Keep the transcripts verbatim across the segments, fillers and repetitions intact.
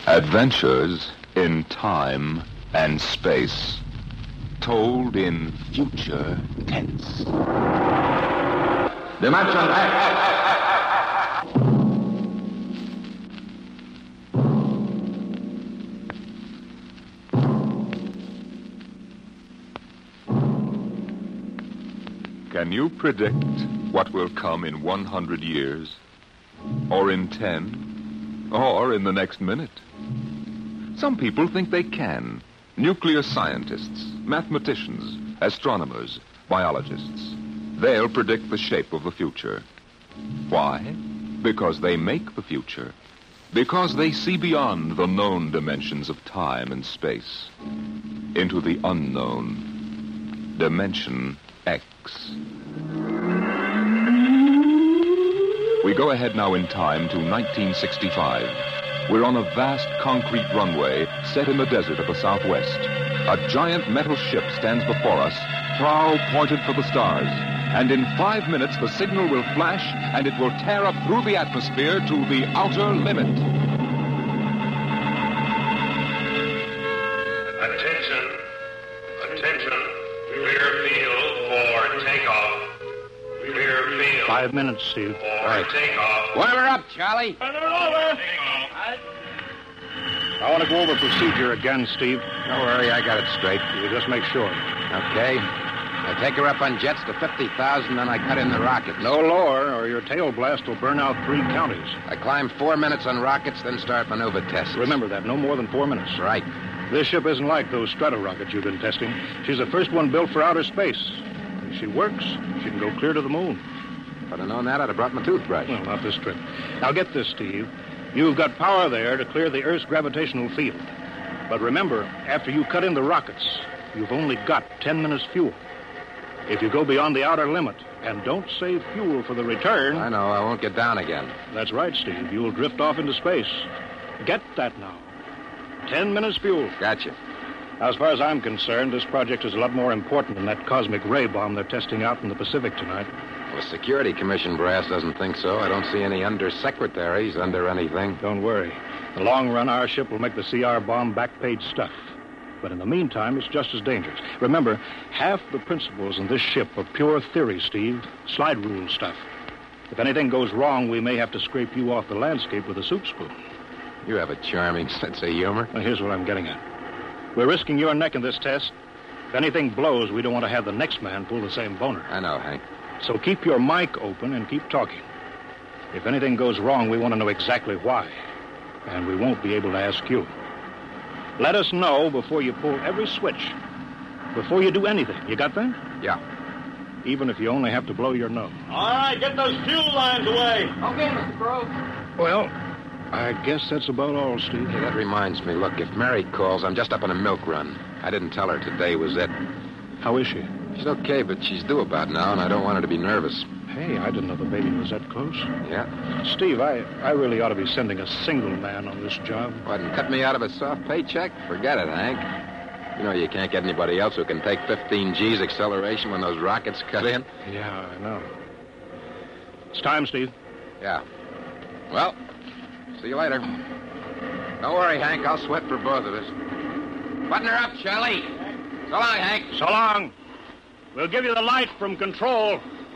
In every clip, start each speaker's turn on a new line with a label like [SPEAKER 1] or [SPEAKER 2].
[SPEAKER 1] Adventures in time and space, told in future tense. Dimension X! Can you predict what will come in one hundred years? Or in ten? Or in the next minute? Some people think they can. Nuclear scientists, mathematicians, astronomers, biologists. They'll predict the shape of the future. Why? Because they make the future. Because they see beyond the known dimensions of time and space into the unknown. Dimension X. We go ahead now in time to nineteen sixty-five. We're on a vast concrete runway set in the desert of the Southwest. A giant metal ship stands before us, prow pointed for the stars. And in five minutes, the signal will flash, and it will tear up through the atmosphere to the outer limit.
[SPEAKER 2] Attention. Attention. Clear field for takeoff. Clear field.
[SPEAKER 3] Five minutes, Steve.
[SPEAKER 2] For right. takeoff.
[SPEAKER 4] Whatever up, Charlie.
[SPEAKER 2] Turn it over.
[SPEAKER 3] I want to go over procedure again, Steve.
[SPEAKER 4] Don't worry, I got it straight.
[SPEAKER 3] You just make sure.
[SPEAKER 4] Okay. I take her up on jets to fifty thousand, then I cut in the rockets.
[SPEAKER 3] No lower, or your tail blast will burn out three counties.
[SPEAKER 4] I climb four minutes on rockets, then start maneuver tests.
[SPEAKER 3] Remember that, no more than four minutes.
[SPEAKER 4] Right.
[SPEAKER 3] This ship isn't like those Strata rockets you've been testing. She's the first one built for outer space. If she works, she can go clear to the moon.
[SPEAKER 4] If I'd have known that, I'd have brought my toothbrush.
[SPEAKER 3] Well, not this trip. Now get this, Steve. You've got power there to clear the Earth's gravitational field. But remember, after you cut in the rockets, you've only got ten minutes fuel. If you go beyond the outer limit and don't save fuel for the return...
[SPEAKER 4] I know, I won't get down again.
[SPEAKER 3] That's right, Steve. You'll drift off into space. Get that now. Ten minutes fuel.
[SPEAKER 4] Gotcha.
[SPEAKER 3] Now, as far as I'm concerned, this project is a lot more important than that cosmic ray bomb they're testing out in the Pacific tonight.
[SPEAKER 4] Well, the Security Commission brass doesn't think so. I don't see any undersecretaries under anything.
[SPEAKER 3] Don't worry. In the long run, our ship will make the C R bomb back-page stuff. But in the meantime, it's just as dangerous. Remember, half the principles in this ship are pure theory, Steve. Slide rule stuff. If anything goes wrong, we may have to scrape you off the landscape with a soup spoon.
[SPEAKER 4] You have a charming sense of humor.
[SPEAKER 3] Well, here's what I'm getting at. We're risking your neck in this test. If anything blows, we don't want to have the next man pull the same boner.
[SPEAKER 4] I know, Hank.
[SPEAKER 3] So keep your mic open and keep talking. If anything goes wrong, we want to know exactly why. And we won't be able to ask you. Let us know before you pull every switch. Before you do anything. You got that?
[SPEAKER 4] Yeah.
[SPEAKER 3] Even if you only have to blow your nose.
[SPEAKER 2] All right, get those fuel lines away.
[SPEAKER 5] Okay, Mister Crow.
[SPEAKER 3] Well, I guess that's about all, Steve.
[SPEAKER 4] Hey, that reminds me. Look, if Mary calls, I'm just up on a milk run. I didn't tell her today was it.
[SPEAKER 3] How is she?
[SPEAKER 4] She's okay, but she's due about now, and I don't want her to be nervous.
[SPEAKER 3] Hey, I didn't know the baby was that close.
[SPEAKER 4] Yeah?
[SPEAKER 3] Steve, I, I really ought to be sending a single man on this job.
[SPEAKER 4] What, and cut me out of a soft paycheck? Forget it, Hank. You know you can't get anybody else who can take fifteen G's acceleration when those rockets cut in.
[SPEAKER 3] Yeah, I know. It's time, Steve.
[SPEAKER 4] Yeah. Well, see you later. Don't worry, Hank. I'll sweat for both of us. Button her up, Charlie. So long, Hank.
[SPEAKER 3] So long. We'll give you the light from control.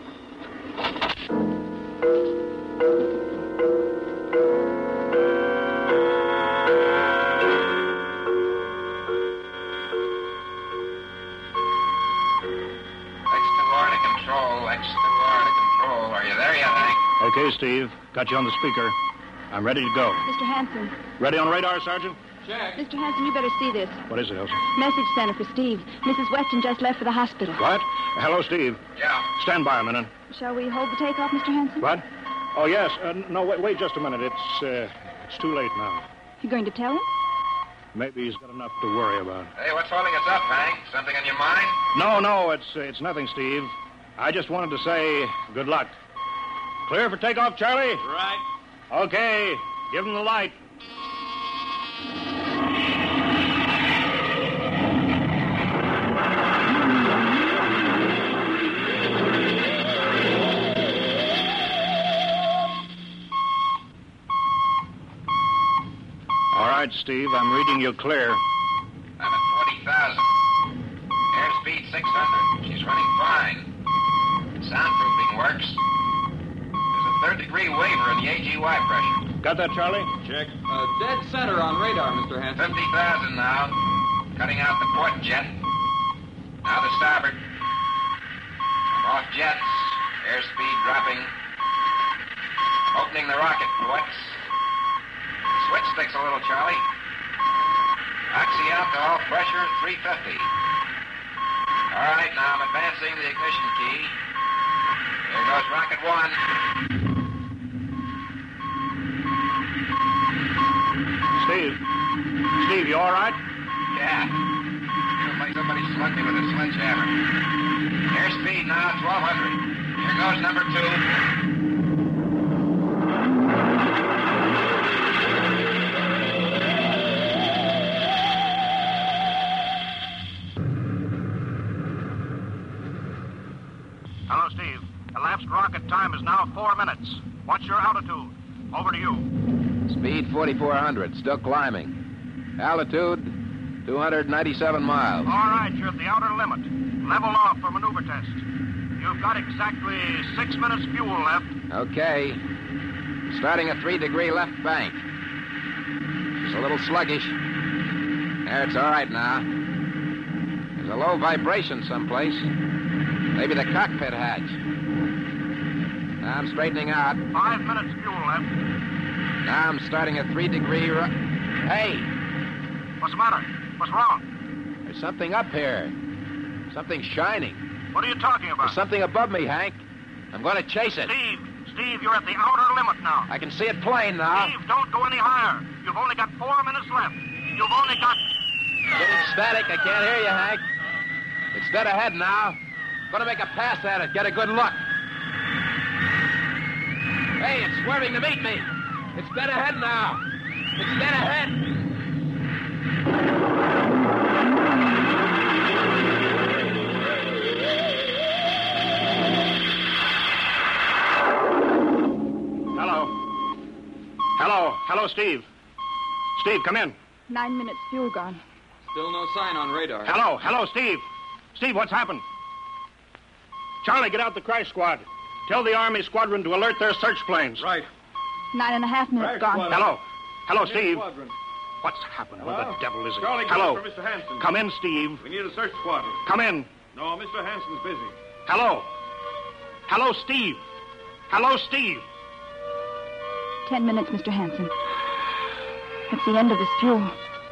[SPEAKER 3] Okay, Steve. Got you on the speaker. I'm ready to go.
[SPEAKER 6] Mister Hanson.
[SPEAKER 3] Ready on radar, Sergeant?
[SPEAKER 5] Check.
[SPEAKER 6] Mister Hanson, you better see this.
[SPEAKER 3] What is it, Elsa?
[SPEAKER 6] Message center for Steve. Missus Weston just left for the hospital.
[SPEAKER 3] What? Hello, Steve.
[SPEAKER 4] Yeah.
[SPEAKER 3] Stand by a minute.
[SPEAKER 6] Shall we hold the takeoff, Mister Hanson?
[SPEAKER 3] What? Oh, yes. Uh, no, wait, wait just a minute. It's, uh, it's too late now.
[SPEAKER 6] You going to tell him?
[SPEAKER 3] Maybe he's got enough to worry about.
[SPEAKER 4] Hey, what's holding us up, Hank? Something on your mind?
[SPEAKER 3] No, no, it's, uh, it's nothing, Steve. I just wanted to say good luck. Clear for takeoff, Charlie?
[SPEAKER 2] Right.
[SPEAKER 3] Okay. Give him the light. All right. right, Steve. I'm reading you clear.
[SPEAKER 4] I'm at forty thousand. Airspeed six hundred. She's running fine. Soundproofing works. There's a third degree waiver in the A G Y pressure.
[SPEAKER 3] Got that, Charlie?
[SPEAKER 5] Check. Uh, dead center on radar, Mister Hanson.
[SPEAKER 4] fifty thousand now. Cutting out the port jet. Now the starboard. I'm off jets. Airspeed dropping. Opening the rocket ports. Switch sticks a little, Charlie. Oxy alcohol pressure three fifty. All right, now I'm advancing the ignition key. Here goes rocket one.
[SPEAKER 3] Steve. Steve, you all right?
[SPEAKER 4] Yeah. Feels like somebody slugged me with a sledgehammer. Airspeed now twelve hundred. Here goes number two.
[SPEAKER 3] Hello, Steve. Elapsed rocket time is now four minutes. What's your altitude? Over to you.
[SPEAKER 4] Speed forty-four hundred. Still climbing. Altitude two hundred ninety-seven miles.
[SPEAKER 3] All right, you're at the outer limit. Level off for maneuver test. You've got exactly six minutes fuel left.
[SPEAKER 4] Okay. Starting a three-degree left bank. It's a little sluggish. There, it's all right now. There's a low vibration someplace. Maybe the cockpit hatch. Now I'm straightening out.
[SPEAKER 3] Five minutes fuel left.
[SPEAKER 4] Now I'm starting a three-degree... Ru- hey!
[SPEAKER 3] What's the matter? What's wrong?
[SPEAKER 4] There's something up here. Something shining.
[SPEAKER 3] What are you talking about?
[SPEAKER 4] There's something above me, Hank. I'm going to chase it.
[SPEAKER 3] Steve, Steve, you're at the outer limit now.
[SPEAKER 4] I can see it plain now.
[SPEAKER 3] Steve, don't go any higher. You've only got four minutes left. You've only got...
[SPEAKER 4] Getting static. I can't hear you, Hank. It's dead ahead now. Going to make a pass at it. Get a good look. Hey, it's swerving to meet me. It's dead ahead now. It's dead ahead.
[SPEAKER 3] Hello. Hello. Hello, Steve. Steve, come in.
[SPEAKER 6] Nine minutes fuel gone.
[SPEAKER 5] Still no sign on radar.
[SPEAKER 3] Hello. Hello, Steve. Steve, what's happened? Charlie, get out the crash squad. Tell the Army squadron to alert their search planes.
[SPEAKER 5] Right.
[SPEAKER 6] Nine and a half minutes gone.
[SPEAKER 3] Hello. Hello, Steve.
[SPEAKER 5] Squadron.
[SPEAKER 3] What's happened? Where
[SPEAKER 5] Hello?
[SPEAKER 3] the devil is it?
[SPEAKER 5] Charlie,
[SPEAKER 3] Hello.
[SPEAKER 5] for Mister Hanson.
[SPEAKER 3] Come in, Steve.
[SPEAKER 5] We need a search squadron.
[SPEAKER 3] Come in.
[SPEAKER 5] No, Mister Hanson's busy.
[SPEAKER 3] Hello. Hello, Steve. Hello, Steve.
[SPEAKER 6] Ten minutes, Mister Hanson. That's the end of his fuel.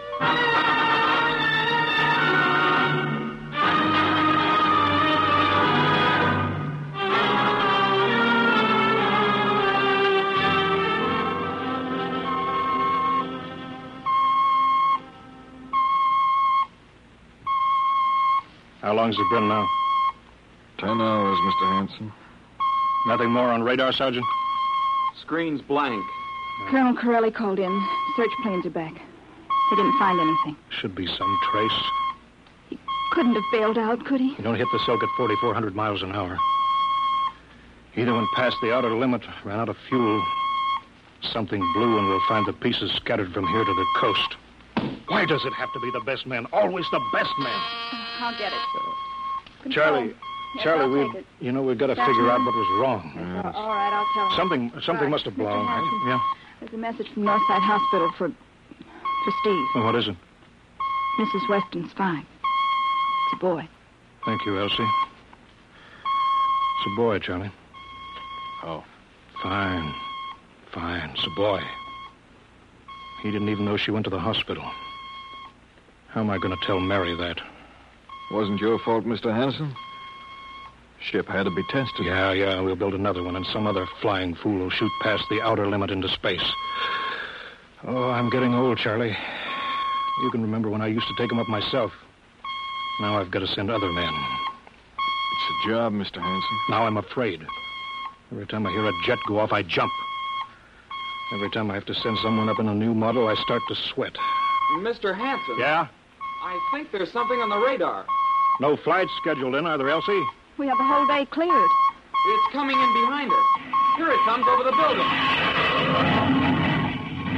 [SPEAKER 3] How long's it been now?
[SPEAKER 1] Ten hours, Mister Hanson.
[SPEAKER 3] Nothing more on radar, Sergeant?
[SPEAKER 5] Screen's blank.
[SPEAKER 6] Colonel Corelli called in. Search planes are back. They didn't find anything.
[SPEAKER 3] Should be some trace.
[SPEAKER 6] Couldn't have bailed out, could he?
[SPEAKER 3] You don't hit the silk at forty-four hundred miles an hour. Either went past the outer limit, ran out of fuel. Something blew, and we'll find the pieces scattered from here to the coast. Why does it have to be the best man? Always the best man.
[SPEAKER 6] I'll get it. Control.
[SPEAKER 3] Charlie,
[SPEAKER 6] Yes,
[SPEAKER 3] Charlie,
[SPEAKER 6] I'll
[SPEAKER 3] we,
[SPEAKER 6] take it.
[SPEAKER 3] you know, we've got to
[SPEAKER 6] That's
[SPEAKER 3] figure out
[SPEAKER 6] right.
[SPEAKER 3] what was wrong.
[SPEAKER 6] Yes, all all right, I'll tell him.
[SPEAKER 3] Something, something
[SPEAKER 6] Right.
[SPEAKER 3] must have
[SPEAKER 6] Mister
[SPEAKER 3] blown.
[SPEAKER 6] Hanson,
[SPEAKER 3] Yeah.
[SPEAKER 6] There's a message from Northside Hospital for, for Steve.
[SPEAKER 3] Well, what is it?
[SPEAKER 6] Missus Weston's fine. It's a boy.
[SPEAKER 3] Thank you, Elsie. It's a boy, Charlie.
[SPEAKER 1] Oh.
[SPEAKER 3] Fine. Fine. It's a boy. He didn't even know she went to the hospital. How am I going to tell Mary that?
[SPEAKER 1] Wasn't your fault, Mister Hanson. Ship had to be tested.
[SPEAKER 3] Yeah, yeah, we'll build another one, and some other flying fool will shoot past the outer limit into space. Oh, I'm getting old, Charlie. You can remember when I used to take them up myself. Now I've got to send other men.
[SPEAKER 1] It's a job, Mister Hanson.
[SPEAKER 3] Now I'm afraid. Every time I hear a jet go off, I jump. Every time I have to send someone up in a new model, I start to sweat.
[SPEAKER 5] Mister Hanson.
[SPEAKER 3] Yeah?
[SPEAKER 5] I think there's something on the radar.
[SPEAKER 3] No flights scheduled in, are there, Elsie?
[SPEAKER 6] We have the whole day cleared.
[SPEAKER 5] It's coming in behind us. Here it comes over the building.
[SPEAKER 3] What?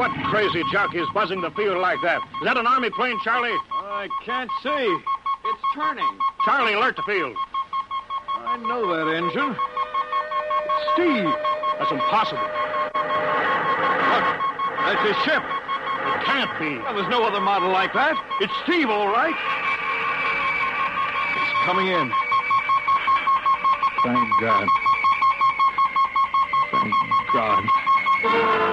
[SPEAKER 3] What crazy jockey is buzzing the field like that? Is that an Army plane, Charlie?
[SPEAKER 5] I can't see. It's turning.
[SPEAKER 3] Charlie, alert the field.
[SPEAKER 5] I know that engine. It's Steve.
[SPEAKER 3] That's impossible.
[SPEAKER 5] Look, that's his ship.
[SPEAKER 3] It can't be.
[SPEAKER 5] Well, there's no other model like that. It's Steve, all right. It's coming in.
[SPEAKER 3] Thank God. Thank God.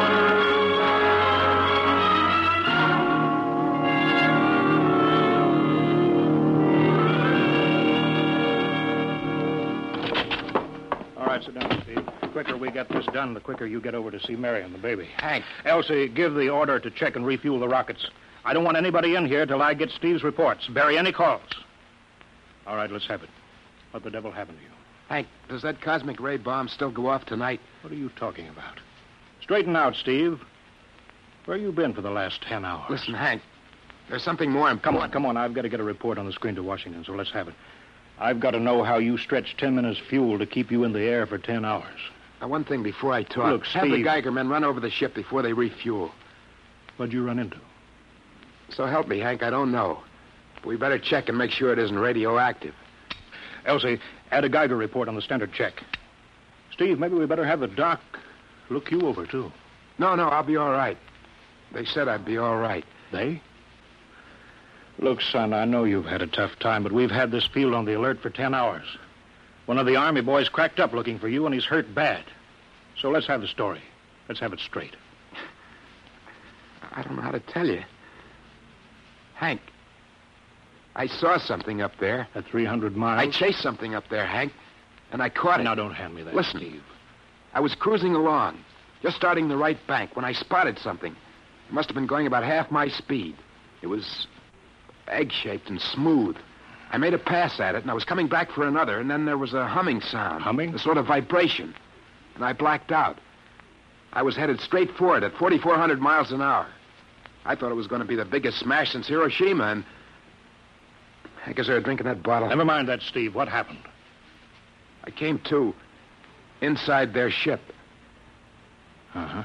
[SPEAKER 3] All right, sit down, Steve. The quicker we get this done, the quicker you get over to see Mary and the baby.
[SPEAKER 4] Hank.
[SPEAKER 3] Elsie, give the order to check and refuel the rockets. I don't want anybody in here till I get Steve's reports. Bury any calls. All right, let's have it. What the devil happened to you?
[SPEAKER 4] Hank, does that cosmic ray bomb still go off tonight?
[SPEAKER 3] What are you talking about? Straighten out, Steve. Where you been for the last ten hours?
[SPEAKER 4] Listen, Hank, there's something more important.
[SPEAKER 3] Come on, come on. I've got to get a report on the screen to Washington, so let's have it. I've got to know how you stretched ten minutes fuel to keep you in the air for ten hours.
[SPEAKER 4] Now, one thing before I talk.
[SPEAKER 3] Look,
[SPEAKER 4] Have the
[SPEAKER 3] Steve-
[SPEAKER 4] Geiger men run over the ship before they refuel.
[SPEAKER 3] What'd you run into?
[SPEAKER 4] So help me, Hank, I don't know. But we better check and make sure it isn't radioactive.
[SPEAKER 3] Elsie, add a Geiger report on the standard check. Steve, maybe we better have the doc look you over, too.
[SPEAKER 4] No, no, I'll be all right. They said I'd be all right.
[SPEAKER 3] They? Look, son, I know you've had a tough time, but we've had this field on the alert for ten hours. One of the Army boys cracked up looking for you, and he's hurt bad. So let's have the story. Let's have it straight.
[SPEAKER 4] I don't know how to tell you. Hank, I saw something up there.
[SPEAKER 3] At three hundred miles?
[SPEAKER 4] I chased something up there, Hank, and I caught it.
[SPEAKER 3] Now, don't hand me that,
[SPEAKER 4] Listen,
[SPEAKER 3] Steve.
[SPEAKER 4] I was cruising along, just starting the right bank, when I spotted something. It must have been going about half my speed. It was egg-shaped and smooth. I made a pass at it, and I was coming back for another, and then there was a humming sound.
[SPEAKER 3] Humming?
[SPEAKER 4] A sort of vibration. And I blacked out. I was headed straight for it at forty-four hundred miles an hour. I thought it was going to be the biggest smash since Hiroshima, and... I guess they were drinking that bottle.
[SPEAKER 3] Never mind that, Steve. What happened?
[SPEAKER 4] I came to inside their ship.
[SPEAKER 3] Uh-huh.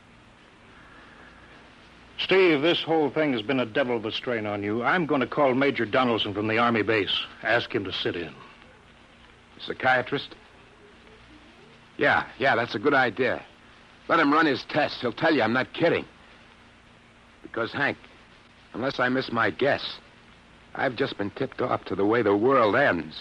[SPEAKER 3] Steve, this whole thing has been a devil of a strain on you. I'm going to call Major Donaldson from the Army base. Ask him to sit in.
[SPEAKER 4] Psychiatrist? Yeah, yeah, that's a good idea. Let him run his tests. He'll tell you I'm not kidding. Because, Hank, unless I miss my guess, I've just been tipped off to the way the world ends.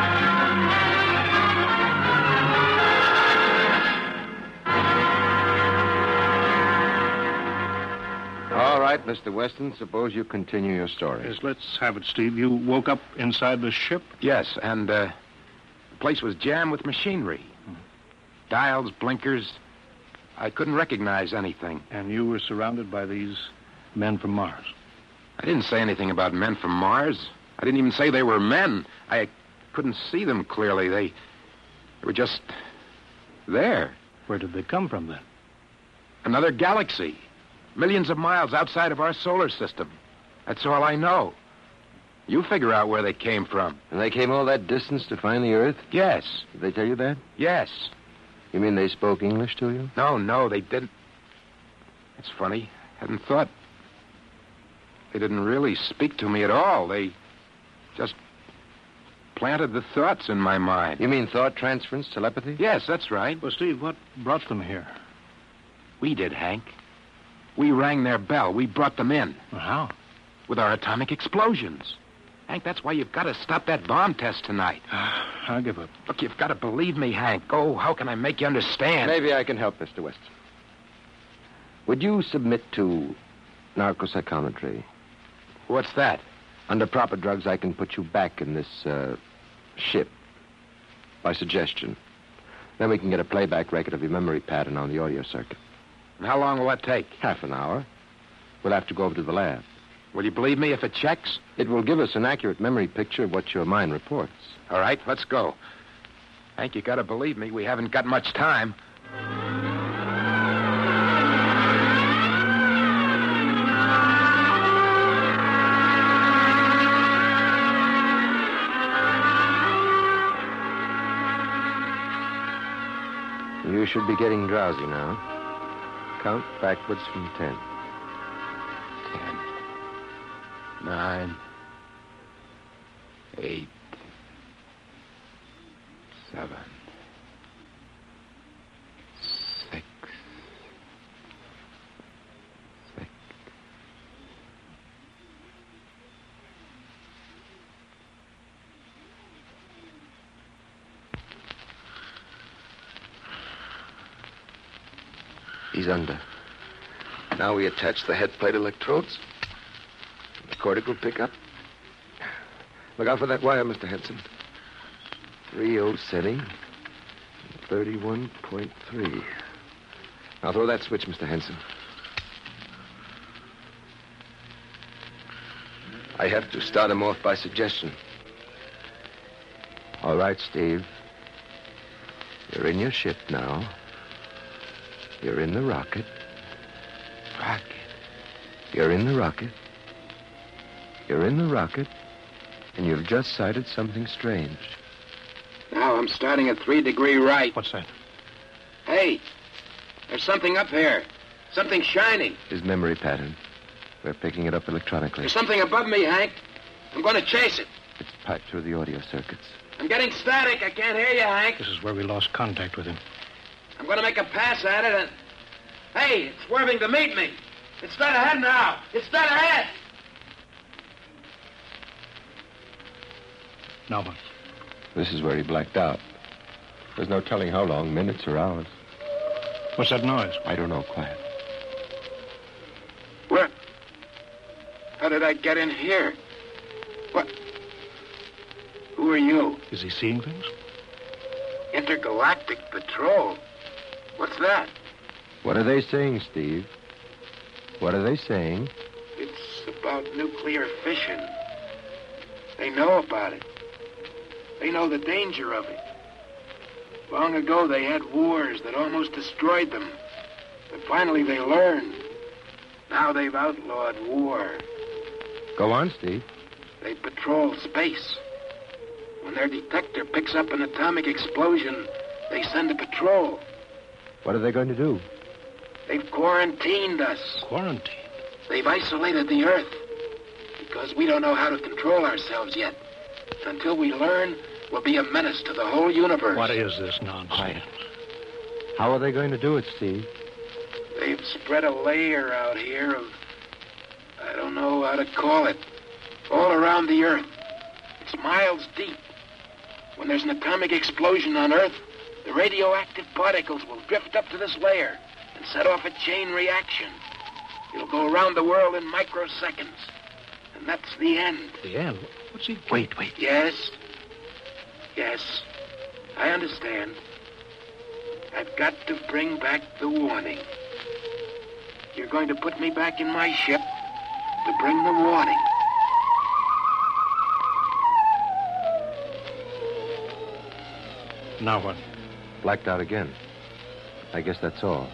[SPEAKER 7] All right, Mister Weston, suppose you continue your story.
[SPEAKER 3] Yes, let's have it, Steve. You woke up inside the ship?
[SPEAKER 4] Yes, and uh, the place was jammed with machinery. Dials, blinkers. I couldn't recognize anything.
[SPEAKER 3] And you were surrounded by these men from Mars?
[SPEAKER 4] I didn't say anything about men from Mars. I didn't even say they were men. I couldn't see them clearly. They, they were just there.
[SPEAKER 3] Where did they come from, then?
[SPEAKER 4] Another galaxy. Millions of miles outside of our solar system. That's all I know. You figure out where they came from.
[SPEAKER 7] And they came all that distance to find the Earth?
[SPEAKER 4] Yes.
[SPEAKER 7] Did they tell you that?
[SPEAKER 4] Yes.
[SPEAKER 7] You mean they spoke English to you?
[SPEAKER 4] No, no, they didn't. It's funny. Hadn't thought. They didn't really speak to me at all. They just planted the thoughts in my mind.
[SPEAKER 7] You mean thought transference, telepathy?
[SPEAKER 4] Yes, that's right.
[SPEAKER 3] Well, Steve, what brought them here?
[SPEAKER 4] We did, Hank. We rang their bell. We brought them in.
[SPEAKER 3] Well, how?
[SPEAKER 4] With our atomic explosions. Hank, that's why you've got to stop that bomb test tonight.
[SPEAKER 3] I'll give up.
[SPEAKER 4] Look, you've got to believe me, Hank. Oh, how can I make you understand?
[SPEAKER 7] Maybe I can help, Mister Weston. Would you submit to narcopsychometry?
[SPEAKER 4] What's that?
[SPEAKER 7] Under proper drugs, I can put you back in this uh, ship by suggestion. Then we can get a playback record of your memory pattern on the audio circuit.
[SPEAKER 4] And how long will that take?
[SPEAKER 7] Half an hour. We'll have to go over to the lab.
[SPEAKER 4] Will you believe me if it checks?
[SPEAKER 7] It will give us an accurate memory picture of what your mind reports.
[SPEAKER 4] All right, let's go. Hank, you got to believe me. We haven't got much time.
[SPEAKER 7] You should be getting drowsy now. Count backwards from ten.
[SPEAKER 4] Ten. Nine. Eight. Seven. Six. Six.
[SPEAKER 7] He's under. Now we attach the head plate electrodes. The cortical pickup. Look out for that wire, Mister Henson. three oh setting. thirty-one point three. Now throw that switch, Mister Henson. I have to start him off by suggestion. All right, Steve. You're in your ship now. You're in the rocket.
[SPEAKER 4] Rocket.
[SPEAKER 7] You're in the rocket. You're in the rocket. And you've just sighted something strange.
[SPEAKER 4] Now I'm starting at three degree right.
[SPEAKER 3] What's that?
[SPEAKER 4] Hey, there's something up here. Something shining.
[SPEAKER 7] His memory pattern. We're picking it up electronically.
[SPEAKER 4] There's something above me, Hank. I'm going to chase it.
[SPEAKER 7] It's piped through the audio circuits.
[SPEAKER 4] I'm getting static. I can't hear you, Hank.
[SPEAKER 3] This is where we lost contact with him.
[SPEAKER 4] I'm going to make a pass at it and... Hey, it's swerving to meet me. It's dead ahead now. It's dead ahead.
[SPEAKER 3] Now what?
[SPEAKER 7] This is where he blacked out. There's no telling how long, minutes or hours.
[SPEAKER 3] What's that noise?
[SPEAKER 7] I don't know. Quiet.
[SPEAKER 4] Where? How did I get in here? What? Who are you?
[SPEAKER 3] Is he seeing things?
[SPEAKER 4] Intergalactic Patrol. What's that?
[SPEAKER 7] What are they saying, Steve? What are they saying?
[SPEAKER 4] It's about nuclear fission. They know about it. They know the danger of it. Long ago, they had wars that almost destroyed them. But finally, they learned. Now they've outlawed war.
[SPEAKER 7] Go on, Steve.
[SPEAKER 4] They patrol space. When their detector picks up an atomic explosion, they send a patrol.
[SPEAKER 7] What are they going to do?
[SPEAKER 4] They've quarantined us.
[SPEAKER 3] Quarantine?
[SPEAKER 4] They've isolated the Earth. Because we don't know how to control ourselves yet. Until we learn, we'll be a menace to the whole universe.
[SPEAKER 3] What is this nonsense?
[SPEAKER 7] Quiet. How are they going to do it, Steve?
[SPEAKER 4] They've spread a layer out here of... I don't know how to call it. All around the Earth. It's miles deep. When there's an atomic explosion on Earth, the radioactive particles will drift up to this layer and set off a chain reaction. It'll go around the world in microseconds. And that's the end.
[SPEAKER 3] The end? What's he...
[SPEAKER 7] Wait, wait.
[SPEAKER 4] Yes. Yes. I understand. I've got to bring back the warning. You're going to put me back in my ship to bring the warning.
[SPEAKER 3] Now what?
[SPEAKER 7] Blacked out again. I guess that's all.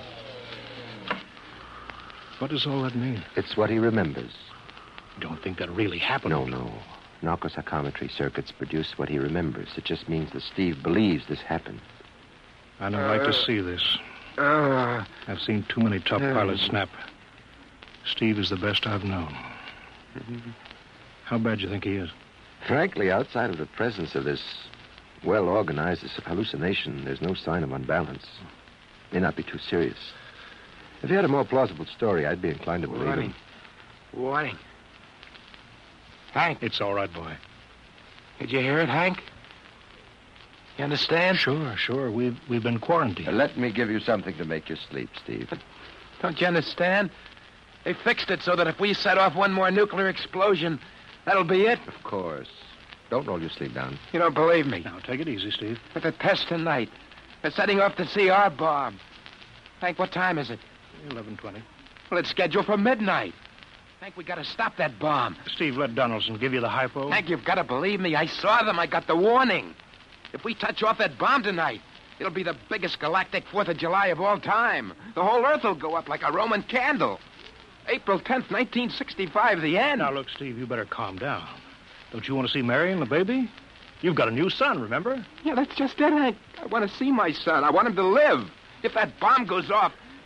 [SPEAKER 3] What does all that mean?
[SPEAKER 7] It's what he remembers.
[SPEAKER 3] Don't think that really happened.
[SPEAKER 7] No, no. Narcopsychometry circuits produce what he remembers. It just means that Steve believes this happened.
[SPEAKER 3] I don't like to see this.
[SPEAKER 4] Uh,
[SPEAKER 3] I've seen too many top
[SPEAKER 4] uh,
[SPEAKER 3] pilots snap. Steve is the best I've known. How bad do you think he is?
[SPEAKER 7] Frankly, outside of the presence of this well-organized hallucination, there's no sign of unbalance. May not be too serious. If he had a more plausible story, I'd be inclined to believe
[SPEAKER 4] warning.
[SPEAKER 7] him.
[SPEAKER 4] Warning. Hank,
[SPEAKER 3] It's all right, boy.
[SPEAKER 4] did you hear it, Hank? You understand?
[SPEAKER 3] Sure, sure. We've, we've been quarantined.
[SPEAKER 7] Uh, let me give you something to make you sleep, Steve.
[SPEAKER 4] Don't you understand? They fixed it so that if we set off one more nuclear explosion, that'll be it.
[SPEAKER 7] Of course. Don't roll your sleeve down.
[SPEAKER 4] You don't believe me.
[SPEAKER 3] Now, take it easy, Steve.
[SPEAKER 4] But the test tonight. They're setting off the C R bomb. Hank, what time is it?
[SPEAKER 3] eleven twenty.
[SPEAKER 4] Well, it's scheduled for midnight. Hank, we gotta stop that bomb.
[SPEAKER 3] Steve, let Donaldson give you the hypo.
[SPEAKER 4] Hank, you've got to believe me. I saw them. I got the warning. If we touch off that bomb tonight, it'll be the biggest galactic Fourth of July of all time. The whole Earth will go up like a Roman candle. April tenth, nineteen sixty-five, the end.
[SPEAKER 3] Now, look, Steve, you better calm down. Don't you want to see Mary and the baby? You've got a new son, remember?
[SPEAKER 4] Yeah, that's just it, Hank. I want to see my son. I want him to live. If that bomb goes off...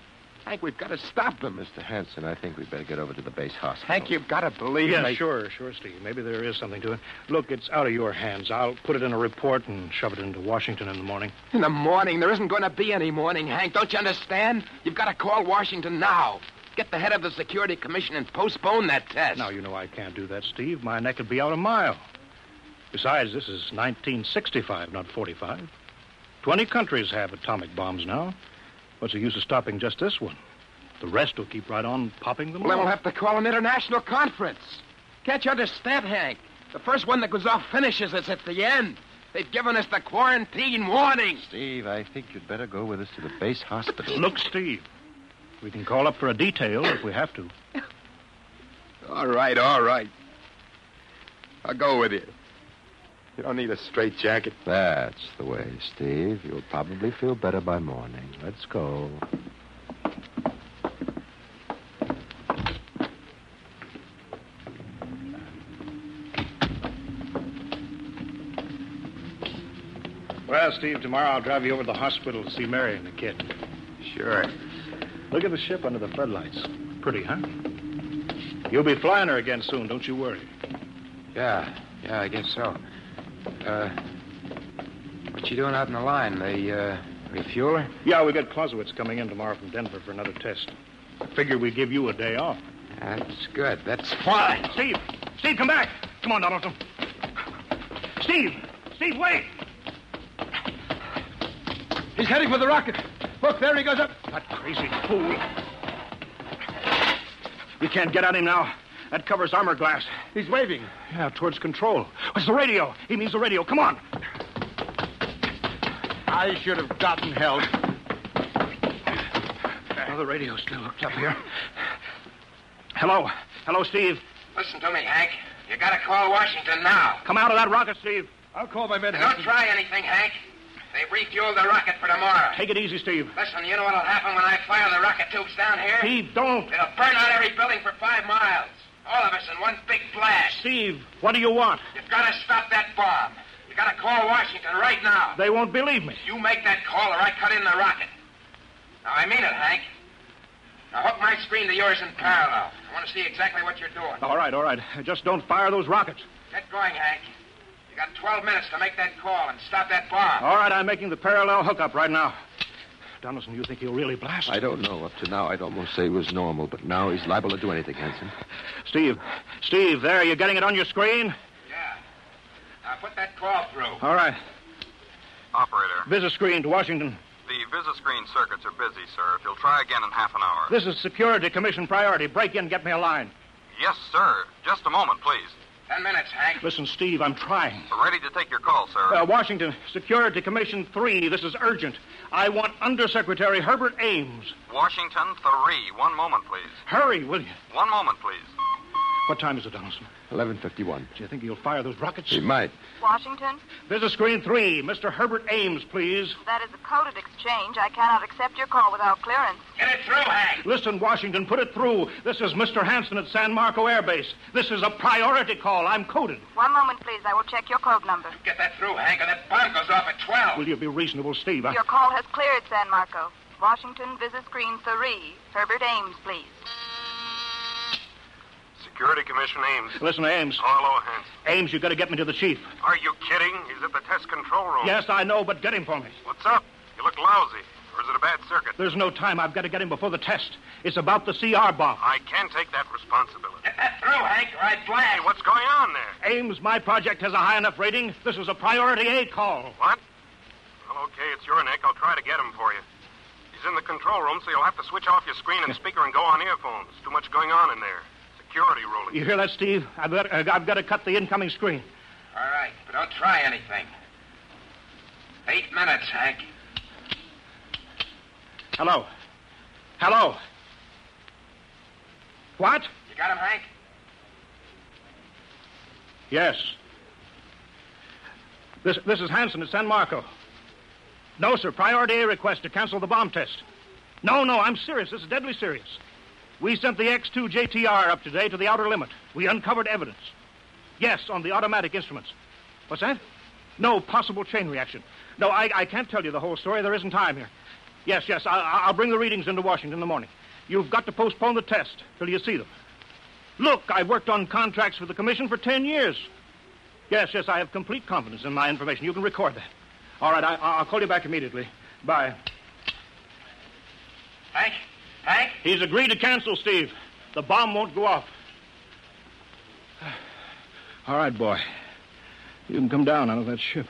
[SPEAKER 4] Hank, we've got to stop them.
[SPEAKER 7] Mister Hanson, I think we'd better get over to the base hospital.
[SPEAKER 4] Hank, you've got to believe
[SPEAKER 3] Yeah,
[SPEAKER 4] me.
[SPEAKER 3] sure, sure, Steve. Maybe there is something to it. Look, it's out of your hands. I'll put it in a report and shove it into Washington in the morning.
[SPEAKER 4] In the morning? There isn't going to be any morning, Hank. Don't you understand? You've got to call Washington now. Get the head of the Security Commission and postpone that test.
[SPEAKER 3] Now, you know I can't do that, Steve. My neck would be out a mile. Besides, this is nineteen sixty-five, not forty-five. Twenty countries have atomic bombs now. What's the use of stopping just this one? The rest will keep right on popping them
[SPEAKER 4] Well, then
[SPEAKER 3] off.
[SPEAKER 4] we'll have to call an international conference. Can't you understand, Hank? The first one that goes off finishes us at the end. They've given us the quarantine warning.
[SPEAKER 7] Steve, I think you'd better go with us to the base hospital.
[SPEAKER 3] Look, Steve, we can call up for a detail if we have to.
[SPEAKER 4] All right, all right. I'll go with you. You don't need a straitjacket.
[SPEAKER 7] That's the way, Steve. You'll probably feel better by morning. Let's go.
[SPEAKER 3] Well, Steve, tomorrow I'll drive you over to the hospital to see Mary and the kid.
[SPEAKER 4] Sure.
[SPEAKER 3] Look at the ship under the floodlights. Pretty, huh? You'll be flying her again soon, don't you worry.
[SPEAKER 4] Yeah, yeah, I guess so. Uh, what you doing out in the line? They, uh, refuel her?
[SPEAKER 3] Yeah, we got Clausewitz coming in tomorrow from Denver for another test. I figured we'd give you a day off.
[SPEAKER 4] That's good. That's fine.
[SPEAKER 3] Steve! Steve, come back! Come on, Donaldson. Steve! Steve, wait!
[SPEAKER 5] He's heading for the rocket. Look, there he goes up.
[SPEAKER 3] That crazy fool. We can't get at him now. That covers armor glass.
[SPEAKER 5] He's waving.
[SPEAKER 3] Yeah, towards control. It's the radio. He means the radio. Come on.
[SPEAKER 5] I should have gotten help.
[SPEAKER 3] Oh, the radio's still hooked up here. Hello. Hello, Steve.
[SPEAKER 4] Listen to me, Hank. You gotta call Washington now.
[SPEAKER 3] Come out of that rocket, Steve.
[SPEAKER 5] I'll call my men.
[SPEAKER 4] Don't try anything, Hank. They've refueled the rocket for tomorrow.
[SPEAKER 3] Take it easy, Steve.
[SPEAKER 4] Listen, you know what'll happen when I fire the rocket tubes down here?
[SPEAKER 3] Steve, don't.
[SPEAKER 4] It'll burn out every building for five miles. All of us in one big blast.
[SPEAKER 3] Steve, what do you want?
[SPEAKER 4] You've got to stop that bomb. You got to call Washington right now.
[SPEAKER 3] They won't believe me.
[SPEAKER 4] You make that call or I cut in the rocket. Now, I mean it, Hank. Now, hook my screen to yours in parallel. I want to see exactly what you're doing.
[SPEAKER 3] All right, all right. Just don't fire those rockets.
[SPEAKER 4] Get going, Hank. You got twelve minutes to make that call and stop that bomb.
[SPEAKER 3] All right, I'm making the parallel hookup right now. Donaldson, you think he'll really blast?
[SPEAKER 7] I don't know. Up to now, I'd almost say he was normal, but now he's liable to do anything, Hanson.
[SPEAKER 3] Steve, Steve, there, you getting it on your screen?
[SPEAKER 4] Yeah. Now, put that call through.
[SPEAKER 3] All right.
[SPEAKER 8] Operator,
[SPEAKER 3] Visit screen to Washington.
[SPEAKER 8] the VisiScreen circuits are busy, sir. If you'll try again in half an hour.
[SPEAKER 3] This is Security Commission priority. Break in, get me a line.
[SPEAKER 8] Yes, sir. Just a moment, please.
[SPEAKER 4] Ten minutes, Hank.
[SPEAKER 3] Listen, Steve, I'm trying.
[SPEAKER 8] We're ready to take your call, sir.
[SPEAKER 3] Uh, Washington, Security Commission three. This is urgent. I want Undersecretary Herbert Ames.
[SPEAKER 8] Washington three. One moment, please.
[SPEAKER 3] Hurry, will you?
[SPEAKER 8] One moment, please.
[SPEAKER 3] What time is it, Donaldson?
[SPEAKER 7] eleven fifty-one.
[SPEAKER 3] Do you think he'll fire those rockets?
[SPEAKER 7] He might.
[SPEAKER 6] Washington,
[SPEAKER 3] Visit screen three. Mister Herbert Ames, please.
[SPEAKER 6] that is a coded exchange. I cannot accept your call without clearance.
[SPEAKER 4] Get it through, Hank.
[SPEAKER 3] Listen, Washington, put it through. This is Mister Hanson at San Marco Air Base. This is a priority call. I'm coded.
[SPEAKER 6] One moment, please. I will check your code number.
[SPEAKER 4] Get that through, Hank, or that bomb goes off at twelve.
[SPEAKER 3] Will you be reasonable, Steve? I...
[SPEAKER 6] Your call has cleared, San Marco. Washington, visit screen three. Herbert Ames, please.
[SPEAKER 8] Security Commission Ames.
[SPEAKER 3] Listen, Ames.
[SPEAKER 8] Hello, Hanson.
[SPEAKER 3] Ames, you got to get me to the chief.
[SPEAKER 8] Are you kidding? He's at the test control room.
[SPEAKER 3] Yes, I know, but get him for me.
[SPEAKER 8] What's up? You look lousy. Or is it a bad circuit?
[SPEAKER 3] There's no time. I've got to get him before the test. It's about the C R bomb.
[SPEAKER 8] I can't take that responsibility.
[SPEAKER 4] Get that through, Hank, or I
[SPEAKER 8] Hey,
[SPEAKER 4] blast.
[SPEAKER 8] what's going on there?
[SPEAKER 3] Ames, my project has a high enough rating. This is a priority A call.
[SPEAKER 8] What? Well, okay, it's your neck. I'll try to get him for you. He's in the control room, so you'll have to switch off your screen and speaker and go on earphones. Too much going on in there. Security ruling.
[SPEAKER 3] You hear that, Steve? I've got, uh, I've got to cut the incoming screen.
[SPEAKER 4] All right, but don't try anything. Eight minutes, Hank.
[SPEAKER 3] Hello. Hello. What?
[SPEAKER 4] You got him, Hank?
[SPEAKER 3] Yes. This, this is Hanson at San Marco. No, sir. Priority A request to cancel the bomb test. No, no, I'm serious. This is deadly serious. We sent the X two J T R up today to the outer limit. We uncovered evidence. Yes, on the automatic instruments. What's that? No possible chain reaction. No, I, I can't tell you the whole story. There isn't time here. Yes, yes. I, I'll bring the readings into Washington in the morning. You've got to postpone the test till you see them. Look, I've worked on contracts for the commission for ten years. Yes, yes, I have complete confidence in my information. You can record that. All right, I, I'll call you back immediately. Bye.
[SPEAKER 2] Hank? Hank?
[SPEAKER 3] He's agreed to cancel, Steve. The bomb won't go off. All right, boy. You can come down out of that ship.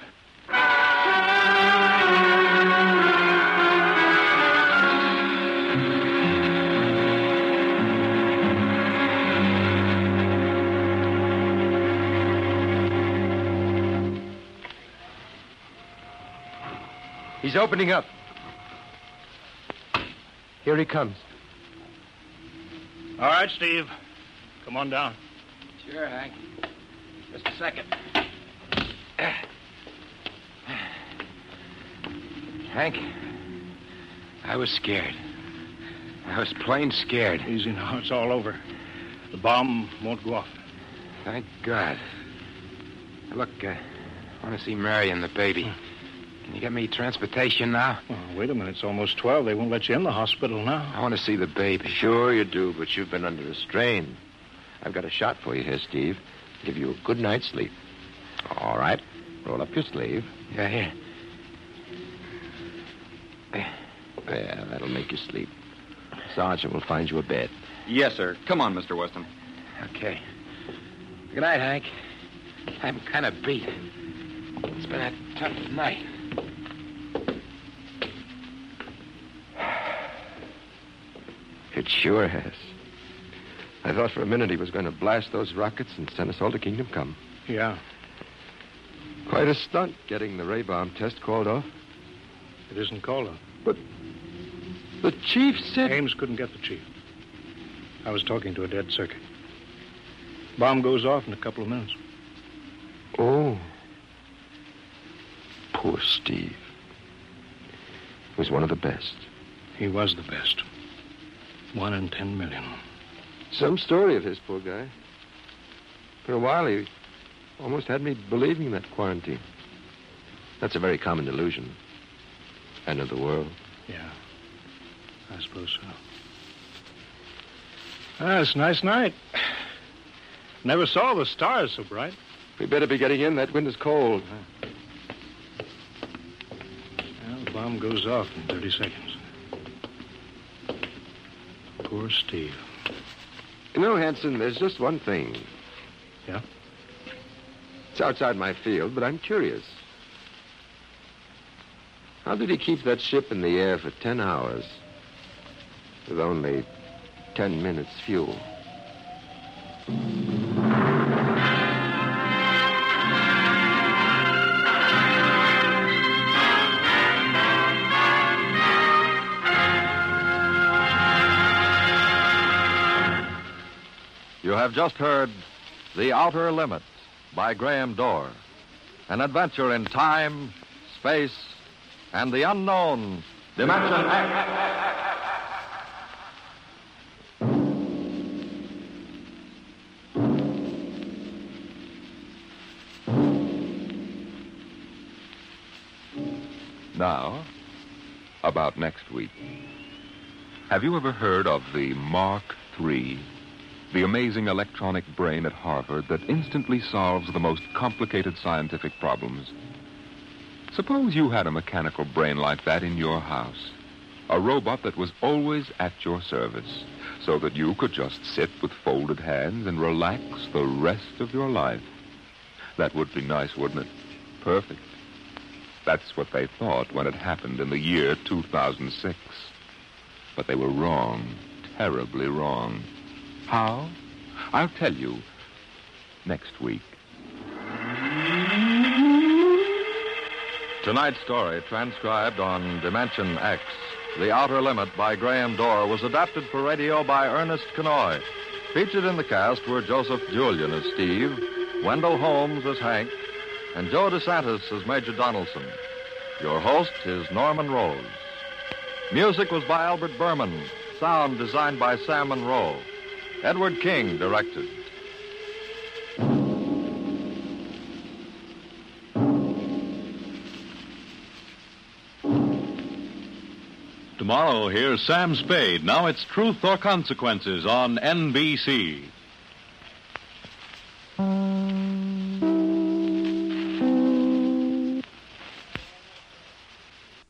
[SPEAKER 7] He's opening up. Here he comes.
[SPEAKER 3] All right, Steve. Come on down.
[SPEAKER 4] Sure, Hank. Just a second. Hank, I was scared. I was plain scared.
[SPEAKER 3] Easy now. It's all over. The bomb won't go off.
[SPEAKER 4] Thank God. Look, uh, I want to see Mary and the baby. Can you get me transportation now?
[SPEAKER 3] Oh, wait a minute. It's almost twelve. They won't let you in the hospital now.
[SPEAKER 4] I want to see the baby.
[SPEAKER 7] Sure you do, but you've been under a strain. I've got a shot for you here, Steve. Give you a good night's sleep. All right. Roll up your sleeve.
[SPEAKER 4] Yeah, here.
[SPEAKER 7] Yeah, that'll make you sleep. Sergeant will find you a bed.
[SPEAKER 5] Yes, sir. Come on, Mister Weston.
[SPEAKER 4] Okay. Good night, Hank. I'm kind of beat. It's been a tough night.
[SPEAKER 7] It sure has. I thought for a minute he was going to blast those rockets and send us all to Kingdom Come.
[SPEAKER 3] Yeah.
[SPEAKER 7] Quite a stunt getting the ray bomb test called off.
[SPEAKER 3] It isn't called off.
[SPEAKER 7] But the chief said...
[SPEAKER 3] Ames couldn't get the chief. I was talking to a dead circuit. Bomb goes off in a couple of minutes.
[SPEAKER 7] Oh. Poor Steve. He was one of the best.
[SPEAKER 3] He was the best. One in ten million.
[SPEAKER 7] Some story of his, poor guy. For a while, he almost had me believing that quarantine. That's a very common delusion. End of the world.
[SPEAKER 3] Yeah, I suppose so. Ah, it's a nice night. Never saw the stars so bright.
[SPEAKER 7] We better be getting in. That wind is cold.
[SPEAKER 3] Well, the bomb goes off in thirty seconds. Poor Steve.
[SPEAKER 7] You know, Hanson, there's just one thing.
[SPEAKER 3] Yeah?
[SPEAKER 7] It's outside my field, but I'm curious. How did he keep that ship in the air for ten hours with only ten minutes fuel?
[SPEAKER 9] You have just heard The Outer Limit by Graham Dorr, an adventure in time, space, and the unknown Dimension X.
[SPEAKER 1] Now, about next week. Have you ever heard of the Mark three? The amazing electronic brain at Harvard that instantly solves the most complicated scientific problems. Suppose you had a mechanical brain like that in your house. A robot that was always at your service, so that you could just sit with folded hands and relax the rest of your life. That would be nice, wouldn't it? Perfect. That's what they thought when it happened in the year two thousand six. But they were wrong, terribly wrong. How? I'll tell you next week.
[SPEAKER 9] Tonight's story, transcribed on Dimension X, The Outer Limit by Graham Dorr, was adapted for radio by Ernest Kenoy. Featured in the cast were Joseph Julian as Steve, Wendell Holmes as Hank, and Joe DeSantis as Major Donaldson. Your host is Norman Rose. Music was by Albert Berman. Sound designed by Sam Monroe. Edward King directed.
[SPEAKER 10] Tomorrow, here's Sam Spade. Now it's Truth or Consequences on N B C.